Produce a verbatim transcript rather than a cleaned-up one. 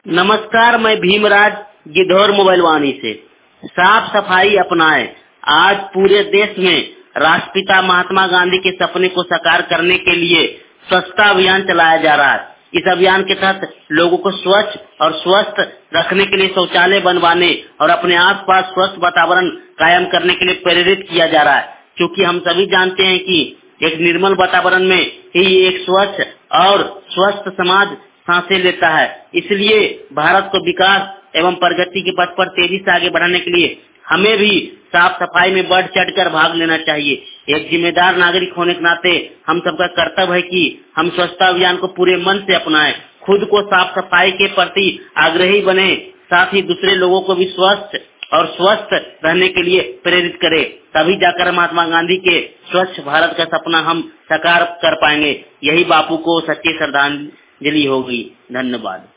नमस्कार, मैं भीमराज गिद्धौर मोबाइल वाणी से। साफ सफाई अपनाएं। आज पूरे देश में राष्ट्रपिता महात्मा गांधी के सपने को साकार करने के लिए स्वच्छता अभियान चलाया जा रहा है। इस अभियान के तहत लोगों को स्वच्छ और स्वस्थ रखने के लिए शौचालय बनवाने और अपने आसपास स्वस्थ वातावरण कायम करने के लिए प्रेरित किया जा रहा है, क्योंकि हम सभी जानते हैं कि एक निर्मल वातावरण में ही एक स्वच्छ और स्वस्थ समाज सांसें लेता है। इसलिए भारत को विकास एवं प्रगति के पथ पर तेजी से आगे बढ़ाने के लिए हमें भी साफ सफाई में बढ़ चढ़ कर भाग लेना चाहिए। एक जिम्मेदार नागरिक होने के नाते हम सबका कर्तव्य है कि हम स्वच्छता अभियान को पूरे मन से अपनाएं, खुद को साफ सफाई के प्रति आग्रही बने, साथ ही दूसरे लोगों को भी स्वस्थ और स्वस्थ रहने के लिए प्रेरित करें। तभी जाकर महात्मा गांधी के स्वच्छ भारत का सपना हम साकार कर पाएंगे। यही बापू को सच्ची श्रद्धांजलि होगी। धन्यवाद।